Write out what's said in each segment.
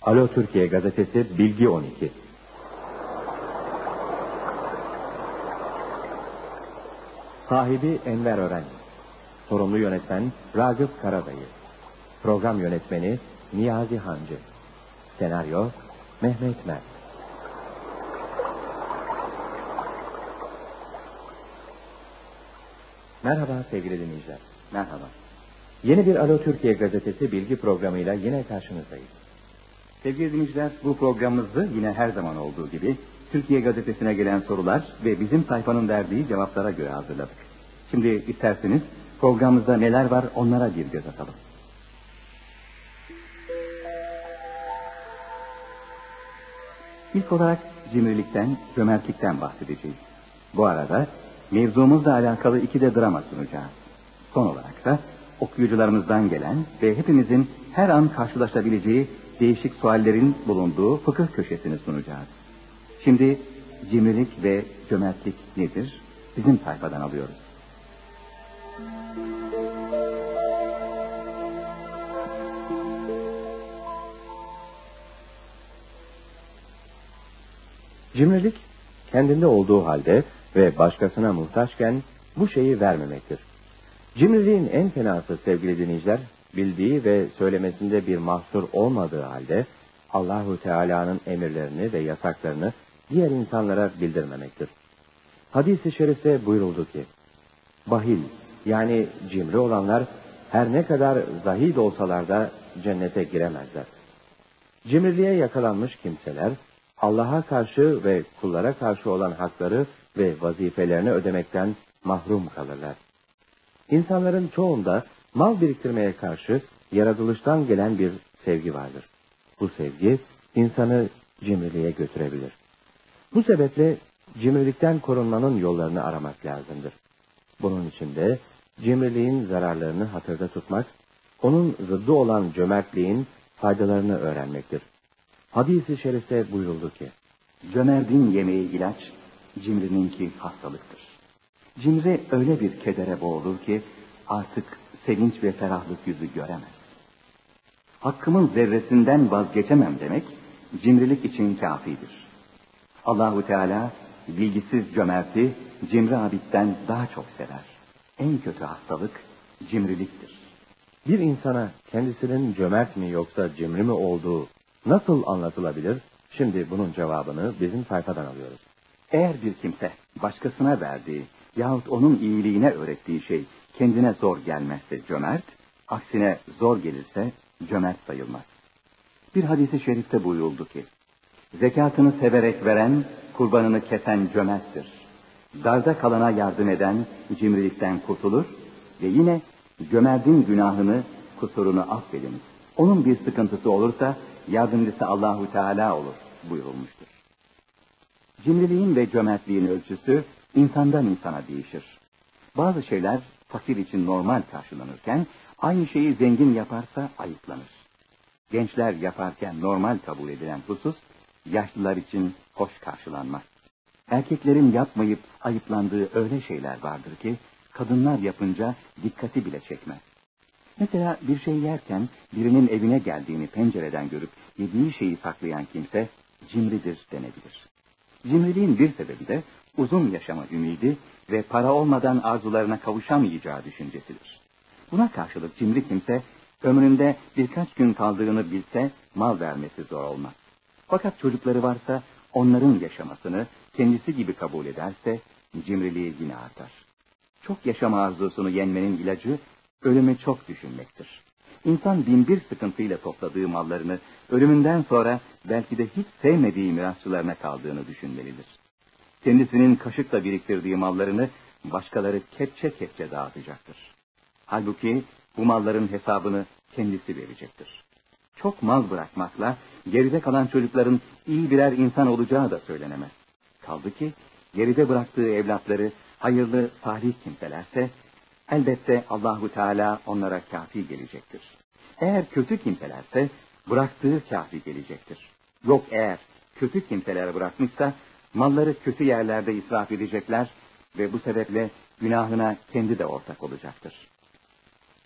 Alo Türkiye gazetesi Bilgi 12. Sahibi Enver Ören. Sorumlu yönetmen Ragıp Karadayı. Program yönetmeni Niyazi Hancı. Senaryo Mehmet Mert. Merhaba sevgili dinleyiciler. Merhaba. Yeni bir Alo Türkiye gazetesi bilgi programıyla yine karşınızdayız. Sevgili dinleyiciler, bu programımızı yine her zaman olduğu gibi Türkiye gazetesine gelen sorular ve bizim sayfanın verdiği cevaplara göre hazırladık. Şimdi isterseniz programımızda neler var onlara bir göz atalım. İlk olarak cimrilikten, cömertlikten bahsedeceğiz. Bu arada mevzumuzla alakalı 2 de drama sunacağız. Son olarak da okuyucularımızdan gelen ve hepimizin her an karşılaşabileceği değişik suallerin bulunduğu fıkıh köşesini sunacağız. Şimdi cimrilik ve cömertlik nedir? Bizim sayfadan alıyoruz. Cimrilik, kendinde olduğu halde ve başkasına muhtaçken bu şeyi vermemektir. Cimriliğin en fenası sevgili dinleyiciler, bildiği ve söylemesinde bir mahsur olmadığı halde Allahu Teala'nın emirlerini ve yasaklarını diğer insanlara bildirmemektir. Hadis-i şerifte buyuruldu ki, bahil yani cimri olanlar her ne kadar zahid olsalar da cennete giremezler. Cimriliğe yakalanmış kimseler, Allah'a karşı ve kullara karşı olan hakları ve vazifelerini ödemekten mahrum kalırlar. İnsanların çoğunda mal biriktirmeye karşı yaratılıştan gelen bir sevgi vardır. Bu sevgi insanı cimriliğe götürebilir. Bu sebeple cimrilikten korunmanın yollarını aramak lazımdır. Bunun için de cimriliğin zararlarını hatırda tutmak, onun zıddı olan cömertliğin faydalarını öğrenmektir. Hadis-i şerifte buyuruldu ki, cömertin yemeği ilaç, cimrininki hastalıktır. Cimri öyle bir kedere boğulur ki artık sevinç ve ferahlık yüzü göremez. Hakkımın zerresinden vazgeçemem demek cimrilik için kafidir. Allahu Teala bilgisiz cömerti cimri abitten daha çok sever. En kötü hastalık cimriliktir. Bir insana kendisinin cömert mi yoksa cimri mi olduğu nasıl anlatılabilir? Şimdi bunun cevabını bizim sayfadan alıyoruz. Eğer bir kimse başkasına verdiği yahut onun iyiliğine öğrettiği şey kendine zor gelmezse cömert, aksine zor gelirse cömert sayılmaz. Bir hadis-i şerifte buyuruldu ki, zekatını severek veren, kurbanını kesen cömerttir. Darda kalana yardım eden cimrilikten kurtulur ve yine cömertin günahını, kusurunu affediniz. Onun bir sıkıntısı olursa yardımcısı Allahu Teala olur buyurulmuştur. Cimriliğin ve cömertliğin ölçüsü insandan insana değişir. Bazı şeyler fakir için normal karşılanırken aynı şeyi zengin yaparsa ayıplanır. Gençler yaparken normal kabul edilen husus yaşlılar için hoş karşılanmaz. Erkeklerin yapmayıp ayıplandığı öyle şeyler vardır ki kadınlar yapınca dikkati bile çekmez. Mesela bir şey yerken birinin evine geldiğini pencereden görüp yediği şeyi saklayan kimse cimridir denebilir. Cimriliğin bir sebebi de uzun yaşama ümidi ve para olmadan arzularına kavuşamayacağı düşüncesidir. Buna karşılık cimri kimse ömründe birkaç gün kaldığını bilse mal vermesi zor olmaz. Fakat çocukları varsa onların yaşamasını kendisi gibi kabul ederse cimriliği yine artar. Çok yaşama arzusunu yenmenin ilacı ölümü çok düşünmektir. İnsan binbir sıkıntıyla topladığı mallarını ölümünden sonra belki de hiç sevmediği mirasçılarına kaldığını düşünmelidir. Kendisinin kaşıkla biriktirdiği mallarını başkaları kepçe kepçe dağıtacaktır. Halbuki bu malların hesabını kendisi verecektir. Çok mal bırakmakla geride kalan çocukların iyi birer insan olacağı da söylenemez. Kaldı ki geride bıraktığı evlatları hayırlı, salih kimselerse elbette Allahu Teala onlara kafi gelecektir. Eğer kötü kimselerse bıraktığı kafi gelecektir. Yok eğer kötü kimselere bırakmışsa malları kötü yerlerde israf edecekler ve bu sebeple günahına kendi de ortak olacaktır.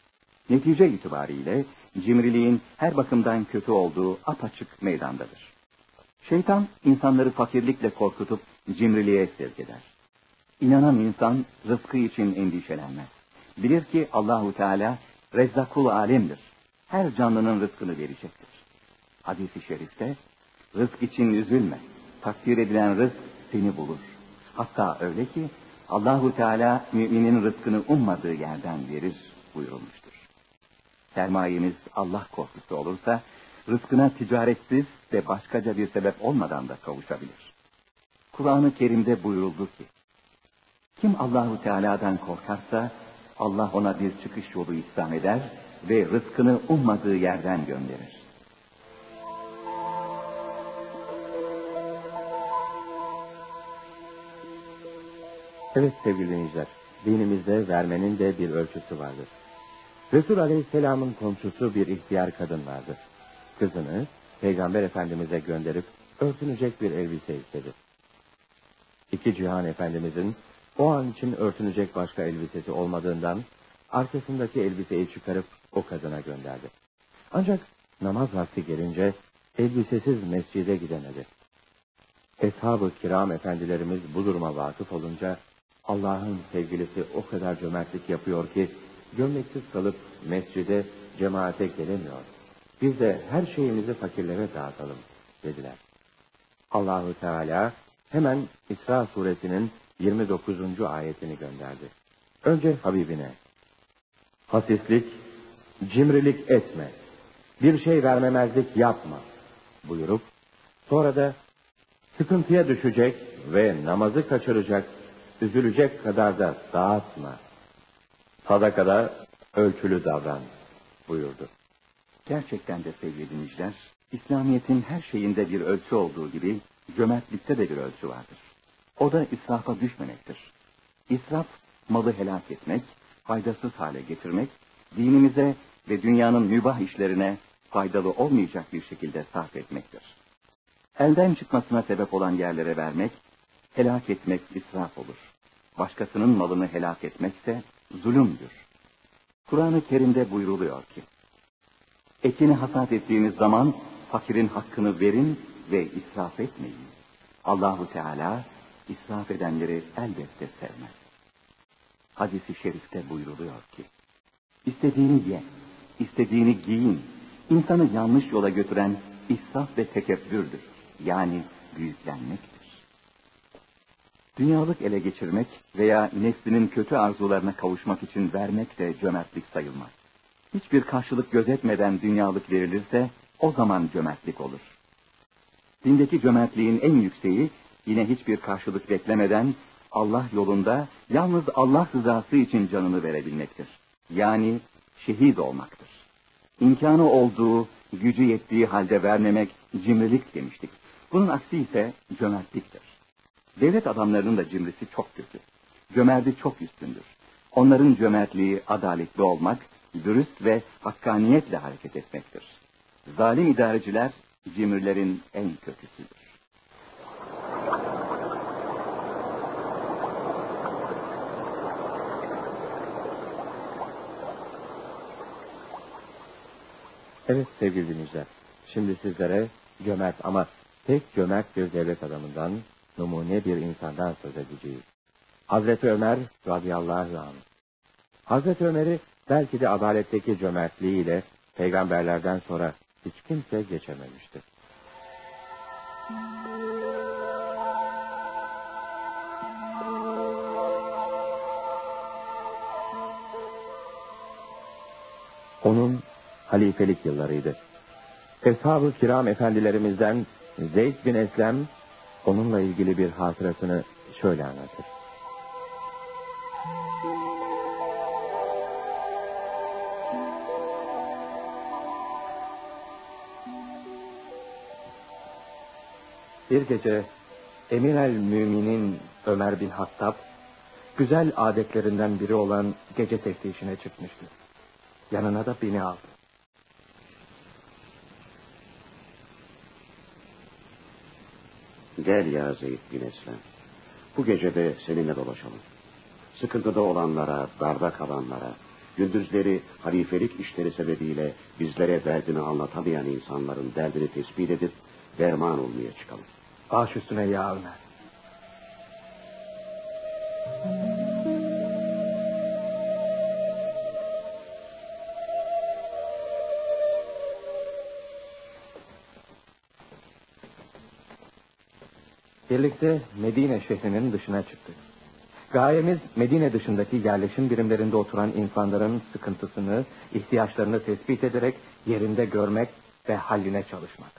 Netice itibariyle cimriliğin her bakımdan kötü olduğu apaçık meydandadır. Şeytan insanları fakirlikle korkutup cimriliğe sevk eder. İnanan insan rızkı için endişelenmez. Bilir ki Allahu Teala Rezzakul Alem'dir. Her canlının rızkını verecektir. Hadis-i şerifte rızk için üzülme. Takdir edilen rızk seni bulur. Hatta öyle ki Allahu Teala müminin rızkını ummadığı yerden verir buyurulmuştur. Sermayemiz Allah korkusu olursa rızkına ticaretsiz ve başkaca bir sebep olmadan da kavuşabilir. Kur'an-ı Kerim'de buyuruldu ki, kim Allahu Teala'dan korkarsa Allah ona bir çıkış yolu ihsan eder ve rızkını ummadığı yerden gönderir. Evet sevgili dinleyiciler, dinimizde vermenin de bir ölçüsü vardır. Resul Aleyhisselam'ın komşusu bir ihtiyar kadın vardı. Kızını Peygamber Efendimiz'e gönderip örtünecek bir elbise istedi. İki Cihan Efendimiz'in o an için örtünecek başka elbisesi olmadığından arkasındaki elbiseyi çıkarıp o kadına gönderdi. Ancak namaz vakti gelince elbisesiz mescide gidemedi. Eshab-ı Kiram efendilerimiz bu duruma vakıf olunca Allah'ın sevgilisi o kadar cömertlik yapıyor ki gömleksiz kalıp mescide, cemaate gelemiyor. Biz de her şeyimizi fakirlere dağıtalım dediler. Allahu Teala hemen İsra suresinin 29. ayetini gönderdi. Önce Habibine, hasislik, cimrilik etme, bir şey vermemezlik yapma buyurup, sonra da sıkıntıya düşecek ve namazı kaçıracak, üzülecek kadar da dağıtma. Sadakada ölçülü davran buyurdu. Gerçekten de sevgili dinleyiciler, İslamiyet'in her şeyinde bir ölçü olduğu gibi cömertlikte de bir ölçü vardır. O da israfa düşmemektir. İsraf, malı helak etmek, faydasız hale getirmek, dinimize ve dünyanın mübah işlerine faydalı olmayacak bir şekilde sarf etmektir. Elden çıkmasına sebep olan yerlere vermek, helak etmek israf olur. Başkasının malını helak etmekse zulümdür. Kur'an-ı Kerim'de buyruluyor ki, ekini hasat ettiğiniz zaman fakirin hakkını verin ve israf etmeyin. Allahu Teala israf edenleri elbette sevmez. Hadis-i şerifte buyruluyor ki, istediğini ye, istediğini giyin, insanı yanlış yola götüren israf ve tekebbürdür. Yani büyüklenmektir. Dünyalık ele geçirmek veya neslinin kötü arzularına kavuşmak için vermek de cömertlik sayılmaz. Hiçbir karşılık gözetmeden dünyalık verilirse o zaman cömertlik olur. Dindeki cömertliğin en yükseği yine hiçbir karşılık beklemeden Allah yolunda yalnız Allah rızası için canını verebilmektir. Yani şehit olmaktır. İmkanı olduğu, gücü yettiği halde vermemek cimrilik demiştik. Bunun aksi ise cömertliktir. Devlet adamlarının da cimrisi çok kötü. Cömerti çok üstündür. Onların cömertliği adaletli olmak, dürüst ve hakkaniyetle hareket etmektir. Zalim idareciler cimrilerin en kötüsüdür. Evet sevgili dinleyiciler, şimdi sizlere cömert ama tek cömert bir devlet adamından, numune bir insandan söz edeceğiz. Hazreti Ömer radıyallahu anh. Hazreti Ömer'i belki de adaletteki cömertliğiyle peygamberlerden sonra hiç kimse geçememiştir. Onun halifelik yıllarıydı. Eshab-ı Kiram efendilerimizden Zeyd bin Eslem onunla ilgili bir hatırasını şöyle anlatır. Bir gece Emir el-Müminin Ömer bin Hattab güzel adetlerinden biri olan gece teftişine çıkmıştı. Yanına da beni aldı. Gel ya Zeyd bin Eslem. Bu gece de seninle dolaşalım. Sıkıntıda olanlara, darda kalanlara, Gündüzleri halifelik işleri sebebiyle bizlere derdini anlatamayan insanların derdini tespit edip derman olmaya çıkalım. Baş üstüne ya Ömer. Birlikte Medine şehrinin dışına çıktık. Gayemiz Medine dışındaki yerleşim birimlerinde oturan insanların sıkıntısını, ihtiyaçlarını tespit ederek yerinde görmek ve halline çalışmak.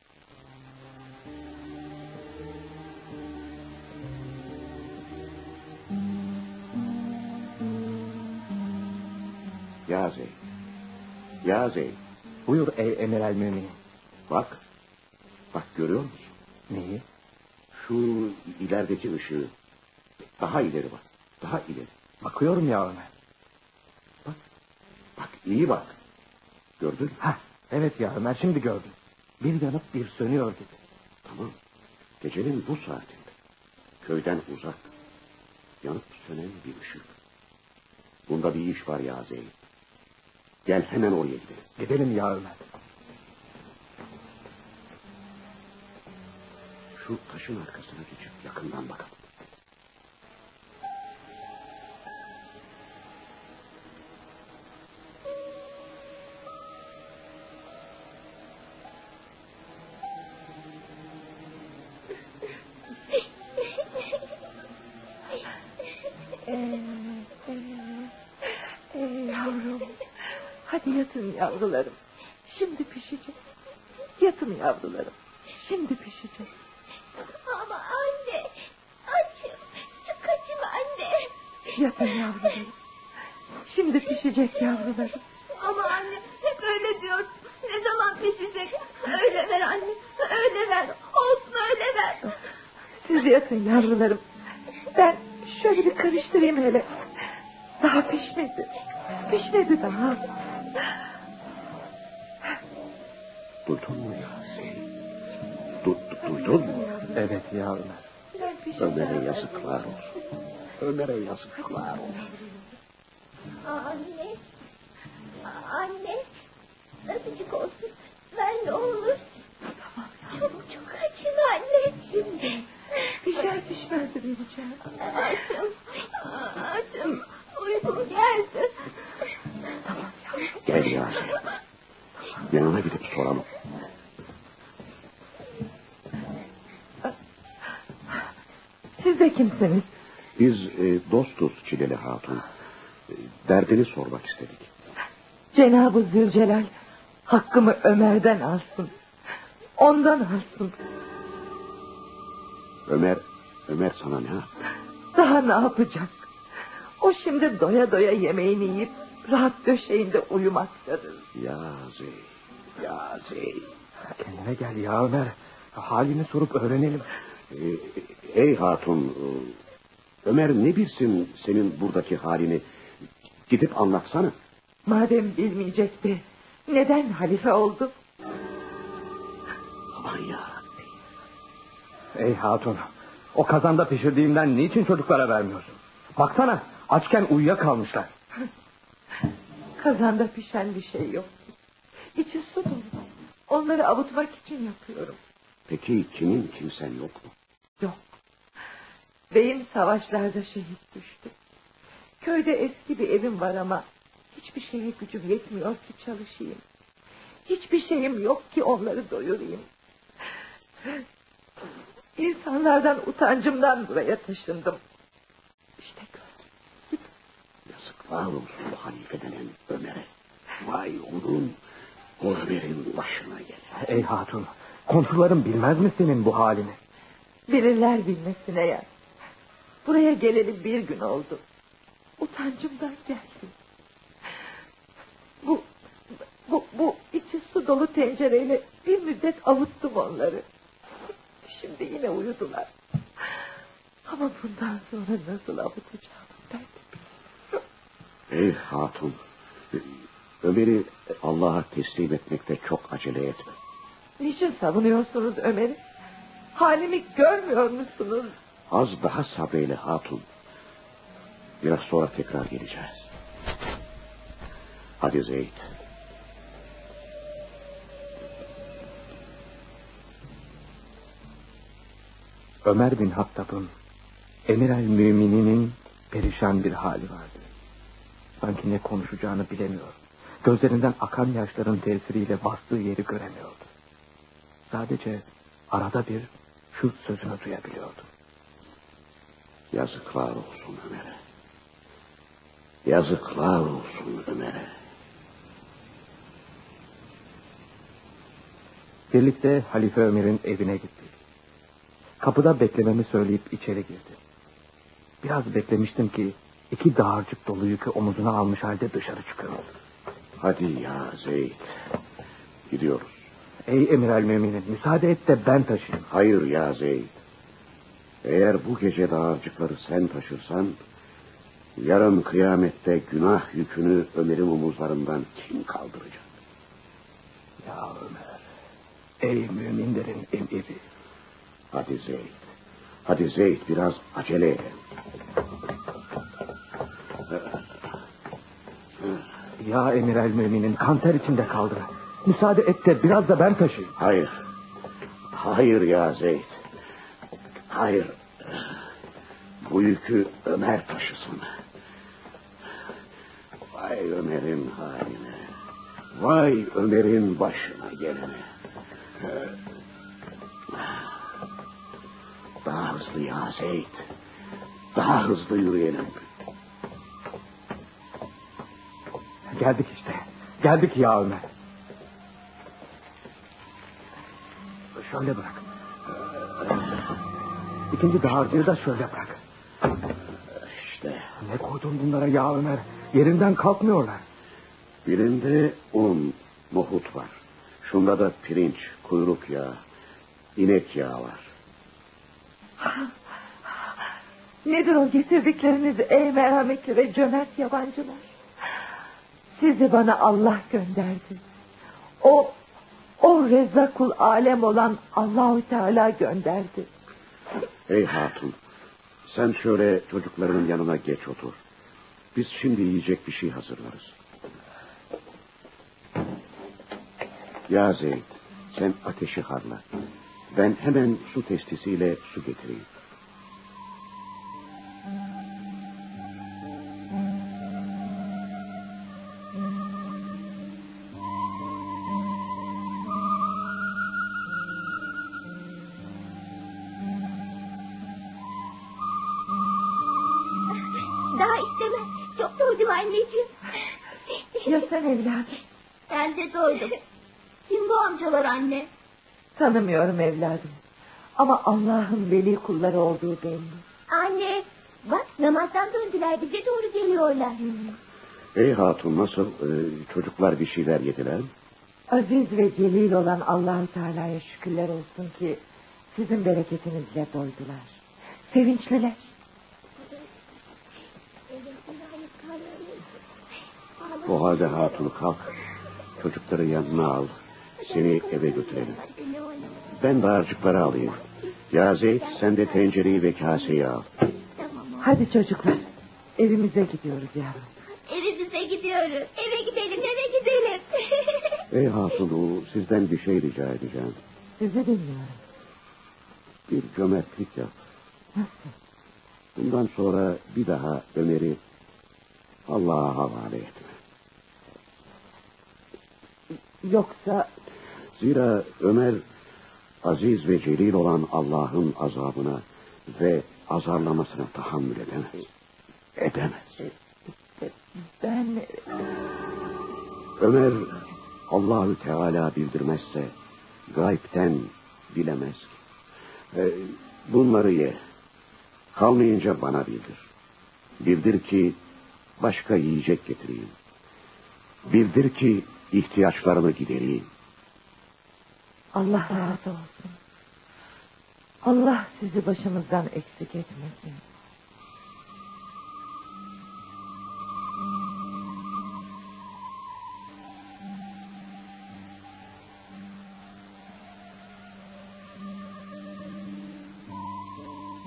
Ya Zeyd. Ya Zeyd. Buyur ey emir el müminin. Bak. Bak görüyor musun? Neyi? Şu ilerideki ışığı. Daha ileri bak. Daha ileri. Bakıyorum ya Ömer. Bak. Bak iyi bak. Gördün mü? Hah, evet ya Ömer, şimdi gördüm. Bir yanıp bir sönüyor gibi. Tamam. Gecenin bu saatinde. Köyden uzak. Yanıp sönen bir ışık. Bunda bir iş var ya Zeyd. Gel hemen oraya gidelim. Gidelim ya Ömer. Şu taşın arkasına geçip yakından bakalım. Yavrum. Hadi yatın yavrularım. Şimdi pişecek. Yatın yavrularım. Şimdi pişecek. Ama anne. Açım. Çok açım anne. Yatın yavrularım. Şimdi pişecek yavrularım. Ama anne hep öyle diyorsun. Ne zaman pişecek? Öyle ver anne. Öyle ver. Olsun öyle ver. Siz yatın yavrularım. Ben şöyle bir karıştırayım hele. Daha pişmedi. Pişmedi daha. Duydun mu ya Zeyd? Duydun mu? Evet ya Ömer. Ömer'e yazıklar olsun. Ömer'e yazıklar olsun. Anne. Anne. Azıcık olsun. Ver ne olur. Tamam. Çok çok açım anne. Şimdi. Pişer pişmez de vereceğim. Açım. Açım. Uykum geldi. Tamam yavrum. Gel ya Zeyd. Yanına gidip soralım. Siz de kimsiniz? Biz dostuz Çileli Hatun. Derdini sormak istedik. Cenab-ı Zülcelal hakkımı Ömer'den alsın. Ondan alsın. Ömer sana ne yaptı? Daha ne yapacak? O şimdi doya doya yemeğini yiyip rahat döşeğinde uyumaktadır. Ya Zeyd. Ya Zeyd. Kendine gel ya Ömer. Halini sorup öğrenelim. Ey hatun, Ömer ne bilsin senin buradaki halini? Gidip anlatsana. Madem bilmeyecekti, neden halife oldu? Aman yarabbim. Ey hatun, o kazanda pişirdiğimden niçin çocuklara vermiyorsun? Baksana, açken uyuyakalmışlar. Kazanda pişen bir şey yok. İçi su dolu. Onları avutmak için yapıyorum. Peki kimin kimsen yok mu? Yok. Beyim savaşlarda şehit düştü. Köyde eski bir evim var ama hiçbir şeye gücüm yetmiyor ki çalışayım. Hiçbir şeyim yok ki onları doyurayım. İnsanlardan utancımdan buraya taşındım. İşte gördüm. Yazıklar olsun bu halife denen Ömer'e. Vay onun, o Ömer'in başına gelen. Ey hatun, komşuların bilmez mi senin bu halini? Bilirler bilmesine ya. Buraya geleli bir gün oldu. Utancımdan geldim. Bu içi su dolu tencereyle bir müddet avuttum onları. Şimdi yine uyudular. Ama bundan sonra nasıl avutacağım ben de bilmiyorum. Ey hatun, Ömer'i Allah'a teslim etmekte çok acele etme. Niçin savunuyorsunuz Ömer'i? Halimi görmüyor musunuz? Az daha sabreyle hatun. Biraz sonra tekrar geleceğiz. Hadi Zeyd. Ömer bin Hattab'ın, Emir el Mümininin perişan bir hali vardı. Sanki ne konuşacağını bilemiyor. Gözlerinden akan yaşların tesiriyle bastığı yeri göremiyordu. Sadece arada bir şu sözünü duyabiliyordu. Yazıklar olsun Ömer'e. Yazıklar olsun Ömer'e. Birlikte Halife Ömer'in evine gittik. Kapıda beklememi söyleyip içeri girdi. Biraz beklemiştim ki 2 dağarcık dolu yükü omuzuna almış halde dışarı çıkıyor. Hadi ya Zeyd. Gidiyoruz. Ey Emir el Müminin, müsaade et de ben taşıyayım. Hayır ya Zeyd. Eğer bu gece dağarcıkları sen taşırsan, yarın kıyamette günah yükünü Ömer'in omuzlarından kim kaldıracak? Ya Ömer, ey müminlerin emiri. Hadi Zeyd. Hadi Zeyd, biraz acele et. Ya Emir el Müminin, kanter içinde kaldı. Müsaade et de biraz da ben taşıyayım. Hayır. Hayır ya Zeyd. Hayır. Bu yükü Ömer taşısın. Vay Ömer'in haline. Vay Ömer'in başına gelene. Daha hızlı ya Zeyd. Daha hızlı yürüyelim. Geldik işte. Geldik ya Ömer. Şöyle bırak. İkinci dağarcığı da şöyle bırak. İşte. Ne koydun bunlara ya Ömer? Yerinden kalkmıyorlar. Birinde un, nohut var. Şunda da pirinç, kuyruk yağı, inek yağı var. Nedir o getirdikleriniz ey merhametli ve cömert yabancılar? Sizi bana Allah gönderdi. O Rezzakul Alem olan Allahu Teala gönderdi. Ey hatun, sen şöyle çocuklarının yanına geç otur. Biz şimdi yiyecek bir şey hazırlarız. Ya Zeyd, sen ateşi harla. Ben hemen su testisiyle su getireyim. Daha istemem. Çok doydum anneciğim. Ya sen evladım? Ben de doydum. Kim bu amcalar anne? Tanımıyorum evladım. Ama Allah'ın veli kulları olduğu belli. Anne bak namazdan döndüler, bize doğru geliyorlar. Ey hatun, nasıl? Çocuklar bir şeyler yediler? Aziz ve celil olan Allah-u Teala'ya şükürler olsun ki sizin bereketinizle doydular. Sevinçliler. O halde hatun kalk. Çocukları yanına al. Seni eve götürelim. Ben dağarcıkları alayım. Ya Zeyd, sen de tencereyi ve kaseyi al. Hadi çocuklar, evimize gidiyoruz yavrum. Evimize gidiyoruz. Eve gidelim, eve gidelim. Ey hatun, sizden bir şey rica edeceğim. Sizi dinliyorum. Bir cömertlik yap. Nasıl? Bundan sonra bir daha Ömer'i Allah'a havale etme. Yoksa... Zira Ömer aziz ve celil olan Allah'ın azabına ve azarlamasına tahammül edemez. Edemez. Ben... Ömer Allahü Teala bildirmezse gaybten bilemez. Bunları ye. Kalmayınca bana bildir. Bildir ki başka yiyecek getireyim. Bildir ki ihtiyaçlarını gidereyim. Allah razı olsun. Allah sizi başımızdan eksik etmesin.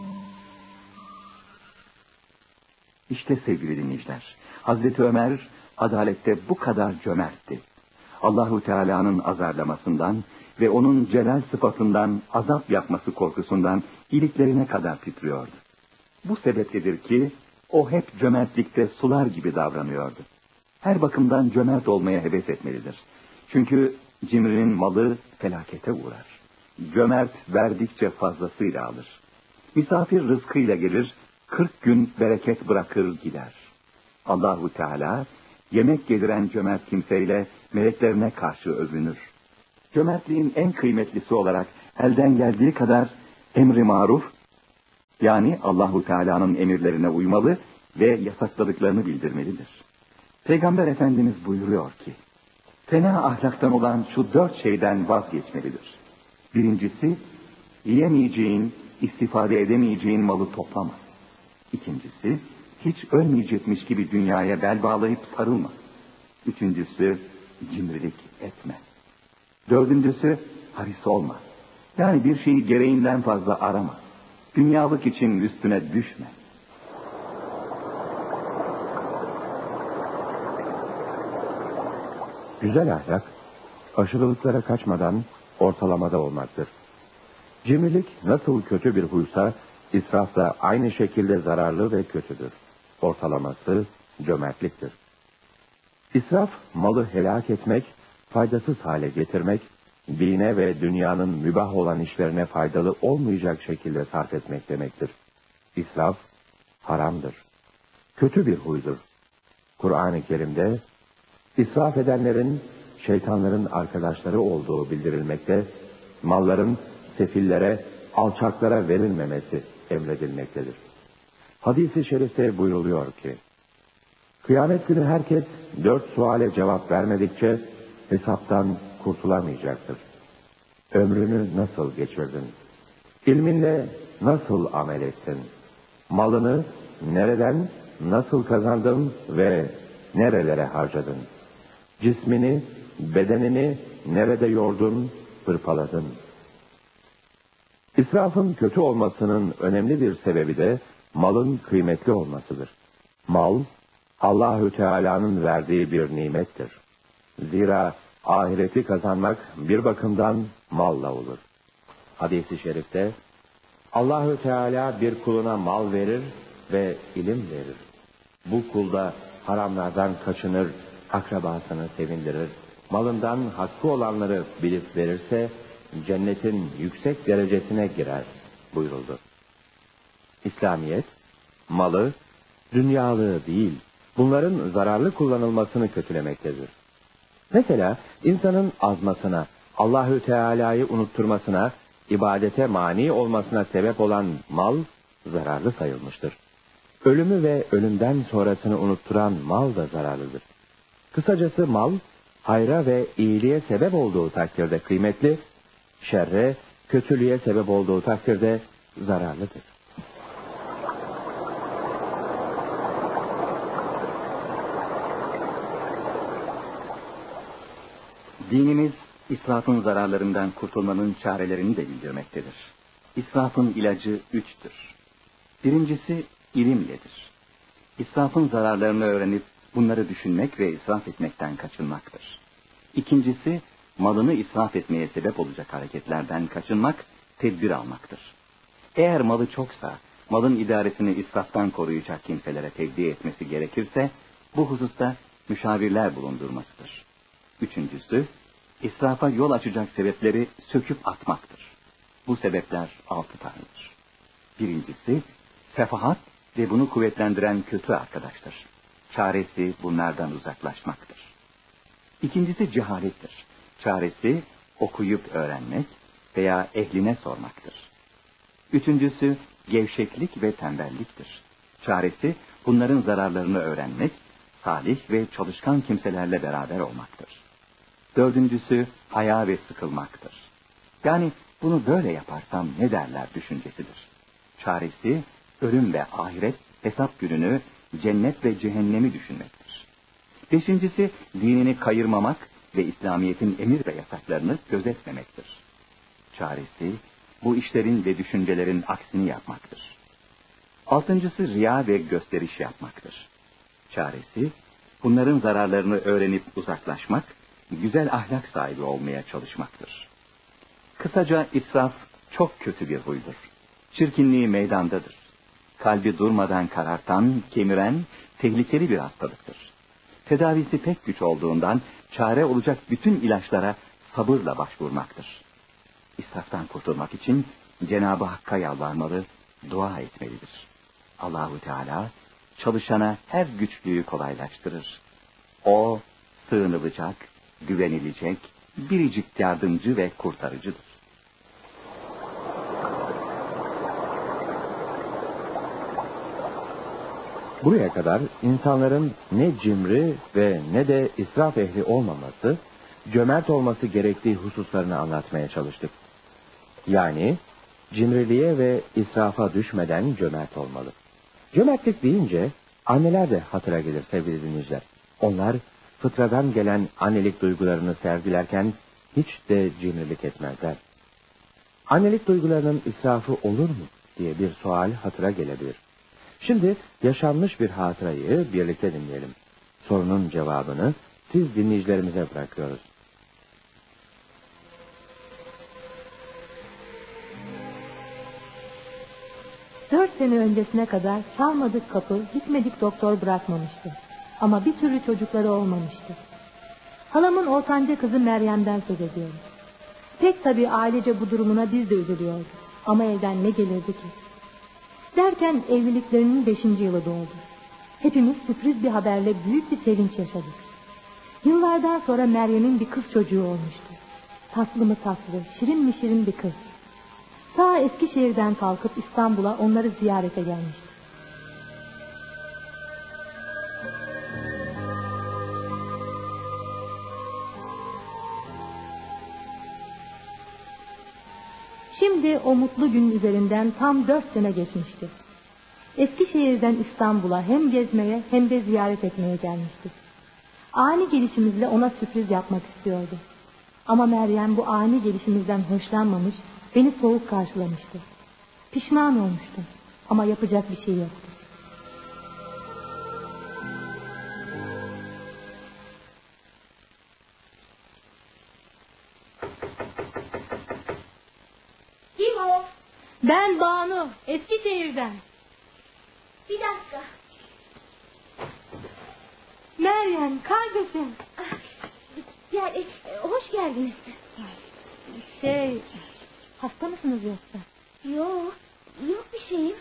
İşte sevgili dinleyiciler, Hazreti Ömer adalette bu kadar cömertti. Allahu Teala'nın azarlamasından ve onun celal sıfatından azap yapması korkusundan iliklerine kadar titriyordu. Bu sebepledir ki o hep cömertlikte sular gibi davranıyordu. Her bakımdan cömert olmaya heves etmelidir. Çünkü cimrinin malı felakete uğrar. Cömert verdikçe fazlasıyla alır. Misafir rızkıyla gelir, 40 gün bereket bırakır gider. Allahu Teala yemek yediren cömert kimseyle meleklerine karşı övünür. Cömertliğin en kıymetlisi olarak elden geldiği kadar emri maruf, yani Allahu Teala'nın emirlerine uymalı ve yasakladıklarını bildirmelidir. Peygamber Efendimiz buyuruyor ki, fena ahlaktan olan şu 4 şeyden vazgeçmelidir. Birincisi, yiyemeyeceğin, istifade edemeyeceğin malı toplama. İkincisi, hiç ölmeyecekmiş gibi dünyaya bel bağlayıp sarılma. Üçüncüsü, cimrilik etme. Dördüncüsü, haris olma. Yani bir şeyi gereğinden fazla arama. Dünyalık için üstüne düşme. Güzel ahlak, aşırılıklara kaçmadan ortalamada olmaktır. Cimrilik nasıl kötü bir huysa, israf da aynı şekilde zararlı ve kötüdür. Ortalaması cömertliktir. İsraf, malı helak etmek, faydasız hale getirmek, dine ve dünyanın mübah olan işlerine faydalı olmayacak şekilde sarf etmek demektir. İsraf, haramdır. Kötü bir huydur. Kur'an-ı Kerim'de, israf edenlerin, şeytanların arkadaşları olduğu bildirilmekte, malların sefillere, alçaklara verilmemesi emredilmektedir. Hadis-i şerifte buyruluyor ki, kıyamet günü herkes 4 suale cevap vermedikçe hesaptan kurtulamayacaktır. Ömrünü nasıl geçirdin? İlminle nasıl amel ettin? Malını nereden, nasıl kazandın ve nerelere harcadın? Cismini, bedenini nerede yordun, hırpaladın? İsrafın kötü olmasının önemli bir sebebi de malın kıymetli olmasıdır. Mal, Allahü Teala'nın verdiği bir nimettir. Zira ahireti kazanmak bir bakımdan malla olur. Hadis-i şerifte, Allahü Teala bir kuluna mal verir ve ilim verir. Bu kul da haramlardan kaçınır, akrabasını sevindirir. Malından hakkı olanları bilip verirse, cennetin yüksek derecesine girer buyuruldu. İslamiyet, malı, dünyalığı değil, bunların zararlı kullanılmasını kötülemektedir. Mesela insanın azmasına, Allahü Teala'yı unutturmasına, ibadete mani olmasına sebep olan mal zararlı sayılmıştır. Ölümü ve ölümden sonrasını unutturan mal da zararlıdır. Kısacası mal, hayra ve iyiliğe sebep olduğu takdirde kıymetli, şerre, kötülüğe sebep olduğu takdirde zararlıdır. Dinimiz, israfın zararlarından kurtulmanın çarelerini de bildirmektedir. İsrafın ilacı 3'tür. Birincisi, ilimledir. İsrafın zararlarını öğrenip bunları düşünmek ve israf etmekten kaçınmaktır. İkincisi, malını israf etmeye sebep olacak hareketlerden kaçınmak, tedbir almaktır. Eğer malı çoksa, malın idaresini israftan koruyacak kimselere tevdi etmesi gerekirse, bu hususta müşavirler bulundurmasıdır. Üçüncüsü, israfa yol açacak sebepleri söküp atmaktır. Bu sebepler 6 tanedir. Birincisi, sefahat ve bunu kuvvetlendiren kötü arkadaştır. Çaresi bunlardan uzaklaşmaktır. İkincisi cehalettir. Çaresi okuyup öğrenmek veya ehline sormaktır. Üçüncüsü gevşeklik ve tembelliktir. Çaresi bunların zararlarını öğrenmek, salih ve çalışkan kimselerle beraber olmaktır. Dördüncüsü haya ve sıkılmaktır. Yani bunu böyle yaparsam ne derler düşüncesidir. Çaresi ölüm ve ahiret, hesap gününü, cennet ve cehennemi düşünmektir. Beşincisi dinini kayırmamak ve İslamiyet'in emir ve yasaklarını gözetmemektir. Çaresi bu işlerin ve düşüncelerin aksini yapmaktır. Altıncısı riya ve gösteriş yapmaktır. Çaresi Bunların zararlarını öğrenip uzaklaşmak, güzel ahlak sahibi olmaya çalışmaktır. Kısaca israf çok kötü bir huydur. Çirkinliği meydandadır. Kalbi durmadan karartan, kemiren, tehlikeli bir hastalıktır. Tedavisi pek güç olduğundan çare olacak bütün ilaçlara sabırla başvurmaktır. İsraftan kurtulmak için Cenab-ı Hakk'a yalvarmalı, dua etmelidir. Allahu Teala çalışana her güçlüğü kolaylaştırır. O sığınılacak, güvenilecek, biricik yardımcı ve kurtarıcıdır. Buraya kadar insanların ne cimri ve ne de israf ehli olmaması, cömert olması gerektiği hususlarını anlatmaya çalıştık. Yani cimriliğe ve israfa düşmeden cömert olmalı. Cömertlik deyince anneler de hatıra gelir sevgili dinleyiciler. Onlar fıtradan gelen annelik duygularını sergilerken hiç de cimrilik etmezler. Annelik duygularının israfı olur mu diye bir sual hatıra gelebilir. Şimdi yaşanmış bir hatırayı birlikte dinleyelim. Sorunun cevabını siz dinleyicilerimize bırakıyoruz. Dört sene öncesine kadar çalmadık kapı, gitmedik doktor bırakmamıştı. Ama bir türlü çocukları olmamıştı. Halamın ortanca kızı Meryem'den söz ediyorum. Pek tabii ailece bu durumuna biz de üzülüyorduk. Ama evden ne gelirdi ki? Derken evliliklerinin 5. yılı doğdu. Hepimiz sürpriz bir haberle büyük bir sevinç yaşadık. Yıllardan sonra Meryem'in bir kız çocuğu olmuştu. Tatlı mı tatlı, şirin mi şirin bir kız. Ta Eskişehir'den kalkıp İstanbul'a onları ziyarete gelmişti. Şimdi o mutlu günün üzerinden tam 4 sene geçmişti. Eskişehir'den İstanbul'a hem gezmeye hem de ziyaret etmeye gelmişti. Ani gelişimizle ona sürpriz yapmak istiyordu. Ama Meryem bu ani gelişimizden hoşlanmamış, beni soğuk karşılamıştı. Pişman olmuştum ama yapacak bir şey yoktu. Kim o? Ben Banu, Eskişehir'den. Bir dakika. Meryem, kardeşim. Gel, hoş geldiniz. Hasta mısınız yoksa? Yok bir şeyim.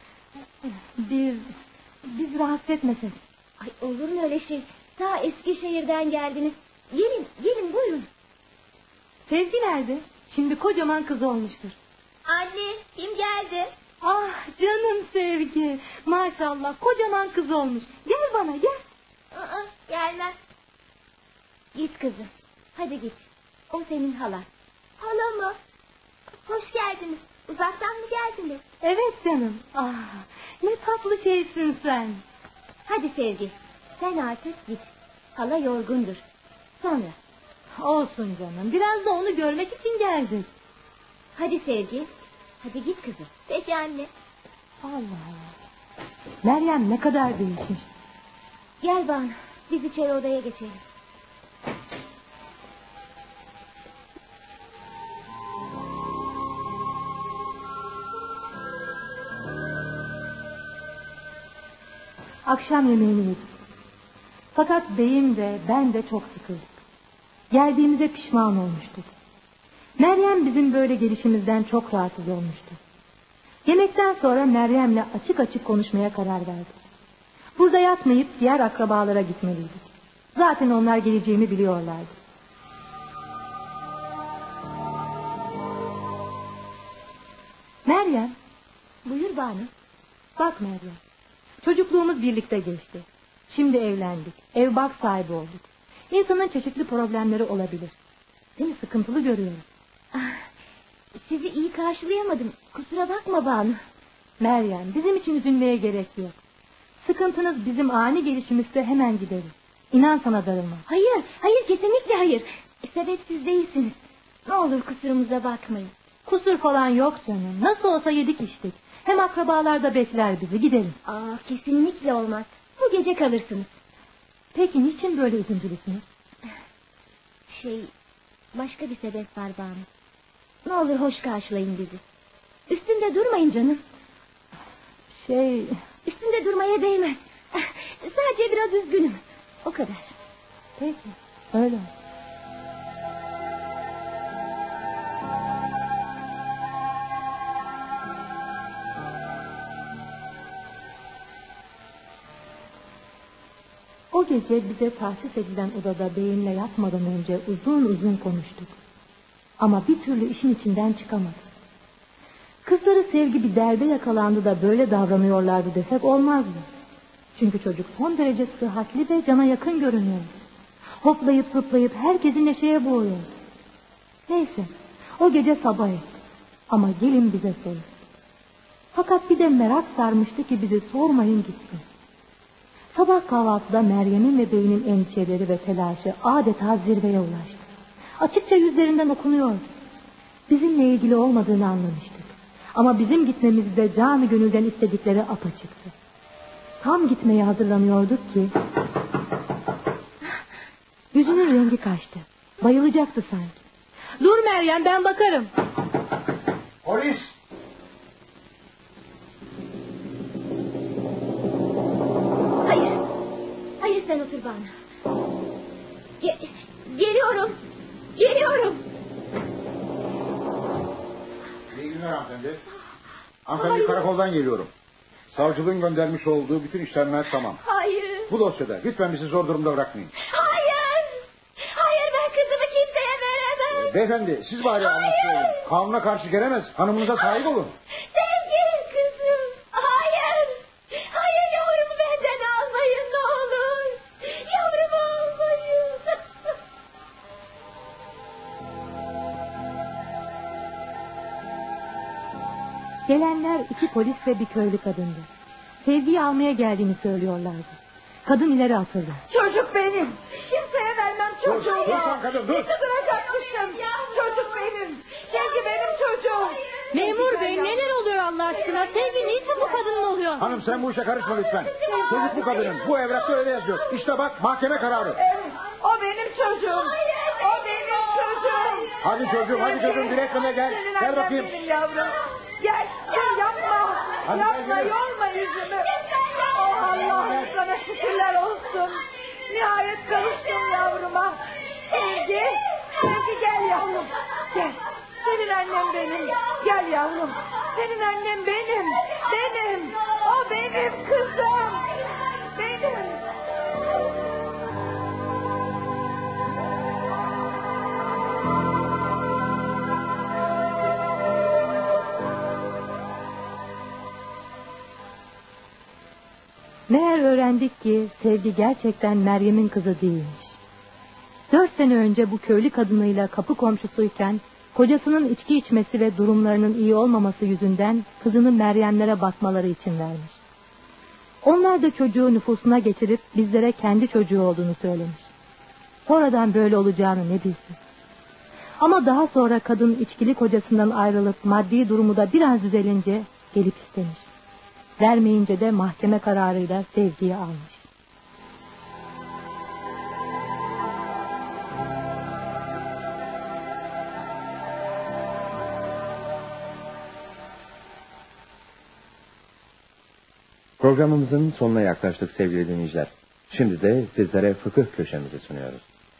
Biz rahatsız etmesek. Ay, olur mu öyle şey? Ta Eskişehir'den geldiniz. Gelin buyurun. Sevgi nerede? Şimdi kocaman kız olmuştur. Anne, kim geldi? Ah canım Sevgi. Maşallah kocaman kız olmuş. Gel bana gel. Gelmem. Git kızım. Hadi git. O senin halan. Hala mı? Hoş geldiniz. Uzaktan mı geldiniz? Evet canım. Ah, ne tatlı şeysin sen. Hadi Sevgi. Sen artık git. Hala yorgundur. Sonra. Olsun canım. Biraz da onu görmek için geldik. Hadi Sevgi. Hadi git kızım. Peki anne. Allah Allah. Meryem ne kadar değişmiş. Gel Banu. Biz içeri odaya geçelim. Akşam yemeğini yedik. Fakat beyim de ben de çok sıkıldık. Geldiğimize pişman olmuştuk. Meryem bizim böyle gelişimizden çok rahatsız olmuştu. Yemekten sonra Meryem'le açık açık konuşmaya karar verdik. Burada yatmayıp diğer akrabalara gitmeliydik. Zaten onlar geleceğimi biliyorlardı. Meryem. Buyur Banu. Bak Meryem. Çocukluğumuz birlikte geçti. Şimdi evlendik. Ev bark sahibi olduk. İnsanın çeşitli problemleri olabilir. Seni sıkıntılı görüyorum. Sizi iyi karşılayamadım. Kusura bakma Banu. Meryem, bizim için üzülmeye gerek yok. Sıkıntınız bizim ani gelişimizde hemen gideriz. İnan sana darılma. Hayır kesinlikle hayır. Sebepsiz değilsiniz. Ne olur kusurumuza bakmayın. Kusur falan yok canım. Nasıl olsa yedik içtik. Hem akrabalar da bekler bizi, gidelim. Kesinlikle olmaz. Bu gece kalırsınız. Peki niçin böyle üzüntülüsünüz? Başka bir sebep var Banu. Ne olur hoş karşılayın bizi. Üstünde durmayın canım. Üstünde durmaya değmez. Sadece biraz üzgünüm. O kadar. Peki, öyle. O gece bize tahsis edilen odada beyimle yatmadan önce uzun uzun konuştuk. Ama bir türlü işin içinden çıkamadık. Kızları sevgi bir derde yakalandı da böyle davranıyorlardı desek olmazdı. Çünkü çocuk son derece sıhhatli ve cana yakın görünüyor. Hoplayıp zıplayıp herkesi neşeye boğuyor. Neyse, o gece sabah ettik. Ama gelin bize sorun. Fakat bir de merak sarmıştı ki bizi sormayın gitsin. Sabah kahvaltıda Meryem'in ve beynin endişeleri ve telaşı adeta zirveye ulaştı. Açıkça yüzlerinden okunuyordu. Bizimle ilgili olmadığını anlamıştık. Ama bizim gitmemizi de canı gönülden istedikleri apaçıktı. Tam gitmeye hazırlanıyorduk ki yüzünün rengi kaçtı. Bayılacaktı sanki. Dur Meryem, ben bakarım. Polis! Hayır sen otur bana. Geliyorum. İyi günler hanımefendi. Hanımefendi, karakoldan geliyorum. Savcılığın göndermiş olduğu bütün işlemler tamam. Hayır. Bu dosyada. Lütfen bizi zor durumda bırakmayın. Hayır, ben kızımı kimseye veremem. Beyefendi, siz bari anlaşılın. Kanuna karşı gelemez. Hanımınıza sahip olun. Sevgili kızım. Hayır, yavrumu benden almayın ne olur. Yavrumu almayın. Gelenler 2 polis ve bir köylü kadındı. Sevgiyi almaya geldiğini söylüyorlardı. Kadın ileri atıldı. Çocuk benim. Kimseye vermem çocuğumu. Dur kadın, dur. Bırakmışım. Çocuk benim. Sevgi benim çocuğum. Memur bey, neler oluyor Allah aşkına? Sevgi niçin bu kadının oluyor? Hanım, sen bu işe karışma lütfen. Çocuk bu kadının. Bu evrakta öyle yazıyor. İşte bak, mahkeme kararı. Evet, o benim çocuğum. Hadi çocuğum diretmeme gel. Senin Gel annen bakayım. benim yavrum. Gel yapma. Hadi Yapma, gel. yorma yüzümü. Oh Allah'ım, sana şükürler olsun. Nihayet kavuştum yavruma. Sevgi gel yavrum. Gel. Senin annem benim. Gel yavrum. Senin annem benim. O benim kızım. Benim. Meğer öğrendik ki Sevgi gerçekten Meryem'in kızı değilmiş. 4 sene önce bu köylü kadınıyla kapı komşusuyken kocasının içki içmesi ve durumlarının iyi olmaması yüzünden kızını Meryemlere bakmaları için vermiş. Onlar da çocuğu nüfusuna geçirip bizlere kendi çocuğu olduğunu söylemiş. Sonradan böyle olacağını ne bilsin. Ama daha sonra kadın içkili kocasından ayrılıp maddi durumu da biraz düzelince gelip istemiş. Vermeyince de mahkeme kararıyla Sevgi'yi almış. Programımızın sonuna yaklaştık sevgili dinleyiciler. Şimdi de sizlere fıkıh köşemizi sunuyoruz.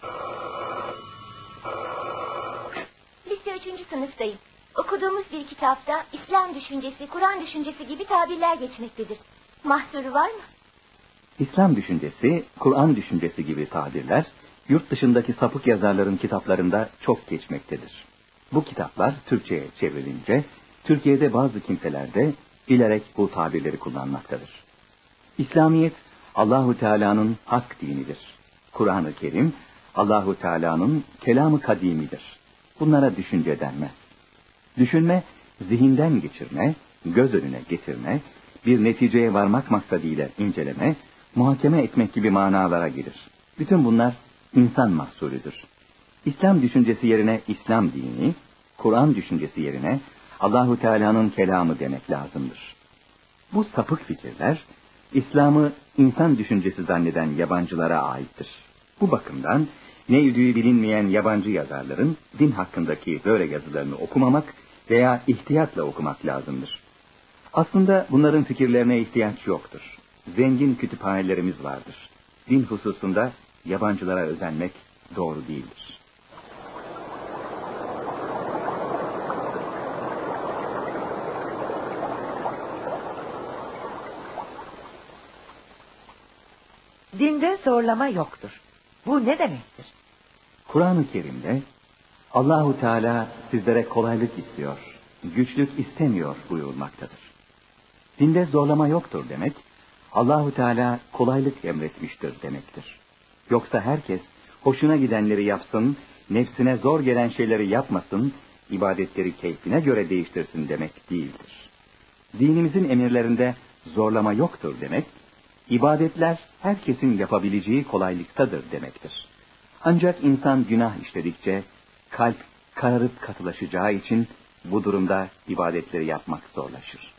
Lise 3. sınıftayım. Okuduğumuz bir kitapta İslam düşüncesi, Kur'an düşüncesi gibi tabirler geçmektedir. Mahsuru var mı? İslam düşüncesi, Kur'an düşüncesi gibi tabirler, yurt dışındaki sapık yazarların kitaplarında çok geçmektedir. Bu kitaplar Türkçe'ye çevrilince, Türkiye'de bazı kimseler de bilerek bu tabirleri kullanmaktadır. İslamiyet, Allahu Teala'nın hak dinidir. Kur'an-ı Kerim, Allahu Teala'nın kelamı kadimidir. Bunlara düşünce denmez. Düşünme, zihinden geçirme, göz önüne getirme, bir neticeye varmak maksadıyla inceleme, muhakeme etmek gibi manalara gelir. Bütün bunlar insan mahsulüdür. İslam düşüncesi yerine İslam dini, Kur'an düşüncesi yerine Allahu Teala'nın kelamı demek lazımdır. Bu sapık fikirler İslam'ı insan düşüncesi zanneden yabancılara aittir. Bu bakımdan ne yüdüğü bilinmeyen yabancı yazarların din hakkındaki böyle yazılarını okumamak veya ihtiyatla okumak lazımdır. Aslında bunların fikirlerine ihtiyaç yoktur. Zengin kütüphanelerimiz vardır. Din hususunda yabancılara özenmek doğru değildir. Dinde zorlama yoktur. Bu ne demektir? Kur'an-ı Kerim'de Allahu Teala sizlere kolaylık istiyor, güçlük istemiyor buyurulmaktadır. Dinde zorlama yoktur demek, Allahu Teala kolaylık emretmiştir demektir. Yoksa herkes hoşuna gidenleri yapsın, nefsine zor gelen şeyleri yapmasın, ibadetleri keyfine göre değiştirsin demek değildir. Dinimizin emirlerinde zorlama yoktur demek, ibadetler herkesin yapabileceği kolaylıktadır demektir. Ancak insan günah işledikçe kalp kararıp katılaşacağı için bu durumda ibadetleri yapmak zorlaşır.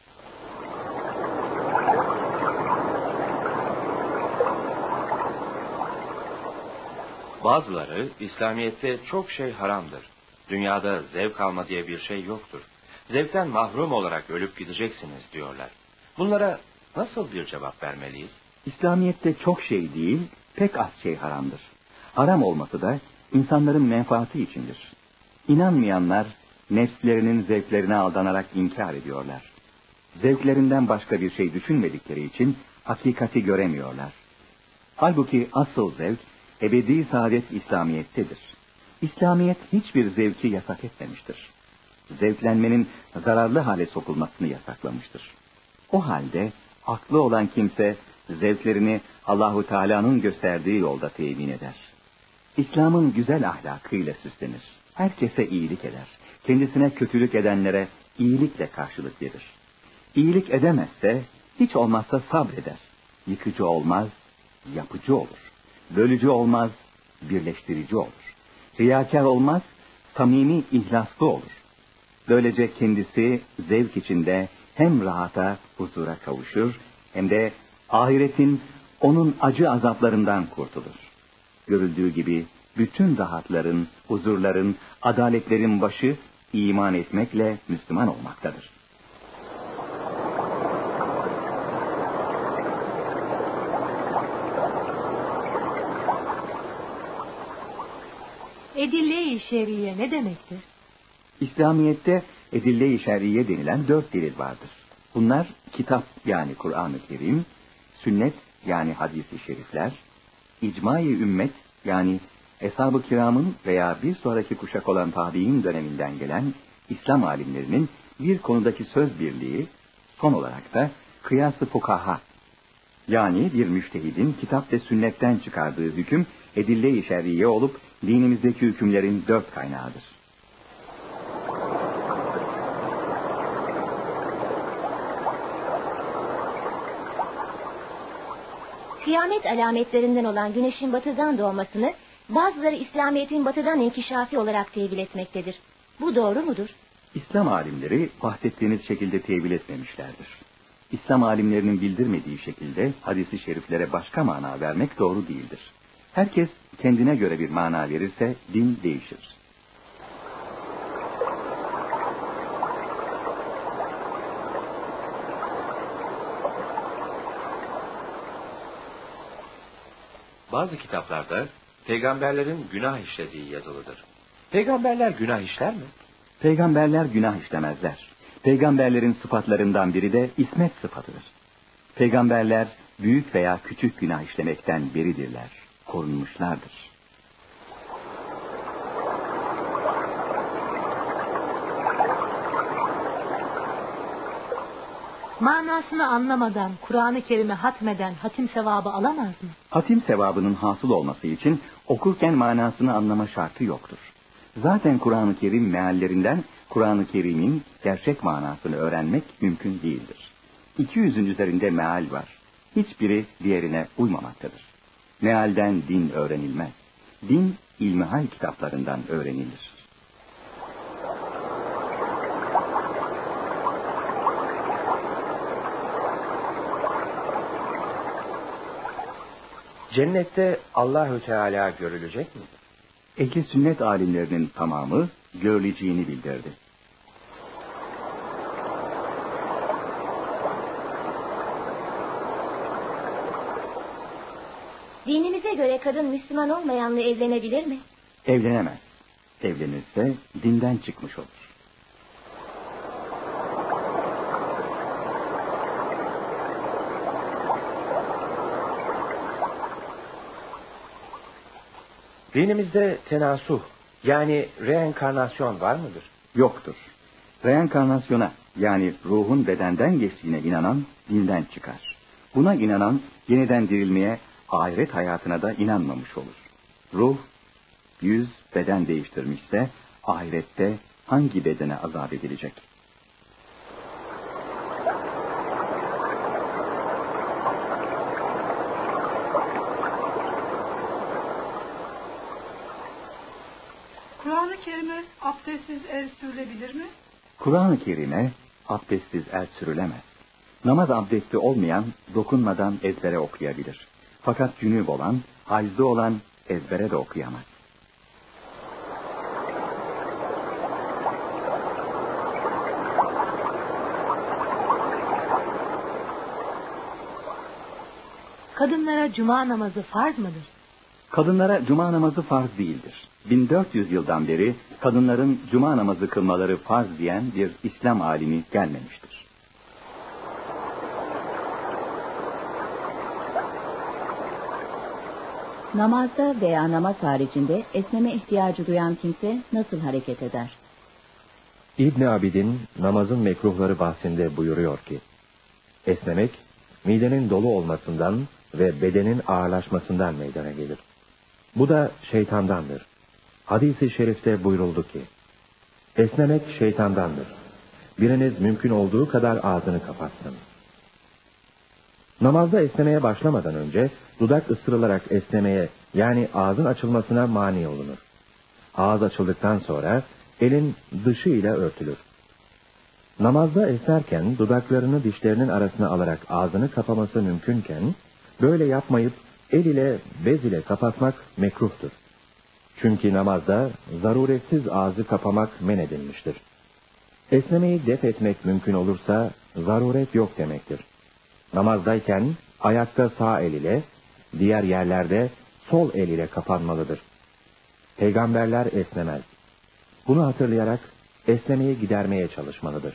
Bazıları İslamiyet'te çok şey haramdır. Dünyada zevk alma diye bir şey yoktur. Zevkten mahrum olarak ölüp gideceksiniz diyorlar. Bunlara nasıl bir cevap vermeliyiz? İslamiyet'te çok şey değil, pek az şey haramdır. Haram olması da insanların menfaati içindir. İnanmayanlar nefslerinin zevklerine aldanarak inkar ediyorlar. Zevklerinden başka bir şey düşünmedikleri için hakikati göremiyorlar. Halbuki asıl zevk ebedi saadet İslamiyet'tedir. İslamiyet hiçbir zevki yasak etmemiştir. Zevklenmenin zararlı hale sokulmasını yasaklamıştır. O halde aklı olan kimse zevklerini Allahu Teala'nın gösterdiği yolda temin eder. İslam'ın güzel ahlakıyla süslenir. Herkese iyilik eder. Kendisine kötülük edenlere iyilikle karşılık verir. İyilik edemezse hiç olmazsa sabreder. Yıkıcı olmaz, yapıcı olur. Bölücü olmaz, birleştirici olur. Riyakar olmaz, samimi ihlaslı olur. Böylece kendisi zevk içinde hem rahata, huzura kavuşur hem de ahiretin onun acı azaplarından kurtulur. Görüldüğü gibi bütün rahatların, huzurların, adaletlerin başı iman etmekle Müslüman olmaktadır. Edille-i şer'iye ne demektir? İslamiyet'te edille-i şer'iye denilen 4 delil vardır. Bunlar kitap yani Kur'an-ı Kerim, sünnet yani hadis-i şerifler, icma-i ümmet yani Eshab-ı Kiram'ın veya bir sonraki kuşak olan tabi'in döneminden gelen İslam alimlerinin bir konudaki söz birliği, son olarak da kıyas-ı fukaha yani bir müştehidin kitap ve sünnetten çıkardığı hüküm edille-i şer'iye olup dinimizdeki hükümlerin 4 kaynağıdır. Kıyamet alametlerinden olan güneşin batıdan doğmasını bazıları İslamiyet'in batıdan inkişafi olarak tevil etmektedir. Bu doğru mudur? İslam alimleri bahsettiğiniz şekilde tevil etmemişlerdir. İslam alimlerinin bildirmediği şekilde hadis-i şeriflere başka mana vermek doğru değildir. Herkes kendine göre bir mana verirse din değişir. Bazı kitaplarda peygamberlerin günah işlediği yazılıdır. Peygamberler günah işler mi? Peygamberler günah işlemezler. Peygamberlerin sıfatlarından biri de ismet sıfatıdır. Peygamberler büyük veya küçük günah işlemekten beridirler, korunmuşlardır. Manasını anlamadan, Kur'an-ı Kerim'i hatmeden hatim sevabı alamaz mı? Hatim sevabının hasıl olması için okurken manasını anlama şartı yoktur. Zaten Kur'an-ı Kerim meallerinden Kur'an-ı Kerim'in gerçek manasını öğrenmek mümkün değildir. 200'ün üzerinde meal var. Hiçbiri diğerine uymamaktadır. Mealden din öğrenilmez. Din ilmihal kitaplarından öğrenilir. Cennette Allahü Teala görülecek mi? Ehli sünnet alimlerinin tamamı görüleceğini bildirdi. Dininize göre kadın Müslüman olmayanla evlenebilir mi? Evlenemez. Evlenirse dinden çıkmış olur. Dinimizde tenasuh yani reenkarnasyon var mıdır? Yoktur. Reenkarnasyona yani ruhun bedenden geçtiğine inanan dinden çıkar. Buna inanan yeniden dirilmeye, ahiret hayatına da inanmamış olur. Ruh, yüz beden değiştirmişse ahirette hangi bedene azap edilecek? Kur'an-ı Kerim'e abdestsiz el sürülebilir mi? Kur'an-ı Kerim'e abdestsiz el sürülemez. Namaz abdesti olmayan dokunmadan ezbere okuyabilir. Fakat cünüp olan, haizli olan ezbere de okuyamaz. Kadınlara cuma namazı farz mıdır? Kadınlara cuma namazı farz değildir. 1400 yıldan beri kadınların cuma namazı kılmaları farz diyen bir İslam alimi gelmemiştir. Namazda veya namaz haricinde esneme ihtiyacı duyan kimse nasıl hareket eder? İbn Abidin namazın mekruhları bahsinde buyuruyor ki, esnemek midenin dolu olmasından ve bedenin ağırlaşmasından meydana gelir. Bu da şeytandandır. Hadis-i şerifte buyuruldu ki, esnemek şeytandandır. Biriniz mümkün olduğu kadar ağzını kapatsın. Namazda esnemeye başlamadan önce dudak ısırılarak esnemeye yani ağzın açılmasına mani olunur. Ağız açıldıktan sonra elin dışı ile örtülür. Namazda esnerken dudaklarını dişlerinin arasına alarak ağzını kapaması mümkünken böyle yapmayıp el ile bez ile kapatmak mekruhtur. Çünkü namazda zaruretsiz ağzı kapamak men edilmiştir. Esnemeyi def etmek mümkün olursa zaruret yok demektir. Namazdayken ayakta sağ el ile, diğer yerlerde sol el ile kapanmalıdır. Peygamberler esnemez. Bunu hatırlayarak esnemeyi gidermeye çalışmalıdır.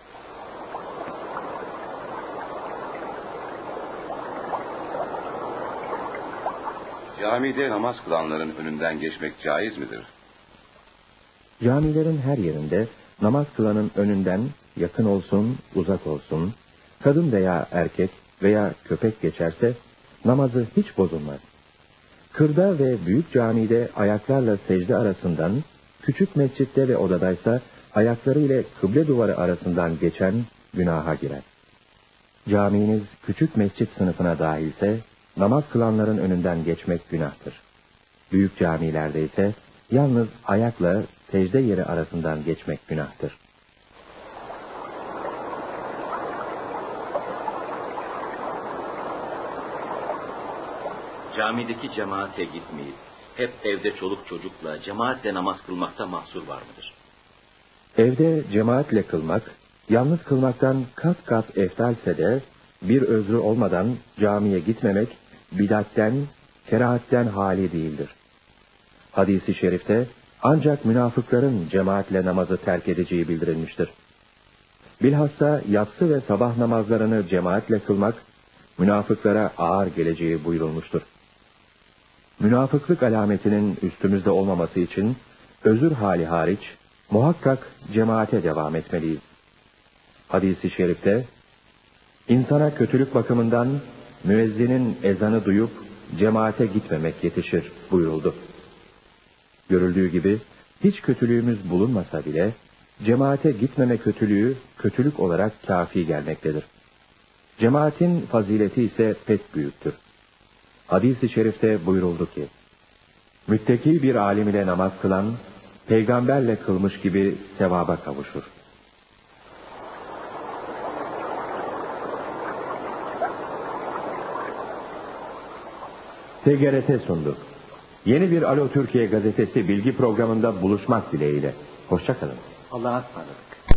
Camide namaz kılanların önünden geçmek caiz midir? Camilerin her yerinde namaz kılanın önünden yakın olsun, uzak olsun, kadın veya erkek veya köpek geçerse namazı hiç bozulmaz. Kırda ve büyük camide ayaklarla secde arasından, küçük mescitte ve odadaysa ayakları ile kıble duvarı arasından geçen günaha girer. Caminiz küçük mescit sınıfına dahilse namaz kılanların önünden geçmek günahtır. Büyük camilerde ise yalnız ayakla secde yeri arasından geçmek günahtır. Camideki cemaate gitmeyip hep evde çoluk çocukla cemaatle namaz kılmakta mahsur var mıdır? Evde cemaatle kılmak, yalnız kılmaktan kat kat eftalse de bir özrü olmadan camiye gitmemek bidatten, kerahatten hali değildir. Hadis-i şerifte ancak münafıkların cemaatle namazı terk edeceği bildirilmiştir. Bilhassa yatsı ve sabah namazlarını cemaatle kılmak münafıklara ağır geleceği buyurulmuştur. Münafıklık alametinin üstümüzde olmaması için özür hali hariç muhakkak cemaate devam etmeliyiz. Hadis-i şerifte insana kötülük bakımından müezzinin ezanı duyup cemaate gitmemek yetişir buyuruldu. Görüldüğü gibi hiç kötülüğümüz bulunmasa bile cemaate gitmeme kötülüğü kötülük olarak kafi gelmektedir. Cemaatin fazileti ise pek büyüktür. Hadis-i şerifte buyuruldu ki, müttaki bir alim ile namaz kılan, peygamberle kılmış gibi sevaba kavuşur. TGRT sundu. Yeni bir Alo Türkiye gazetesi bilgi programında buluşmak dileğiyle. Hoşça kalın. Allah'a ısmarladık.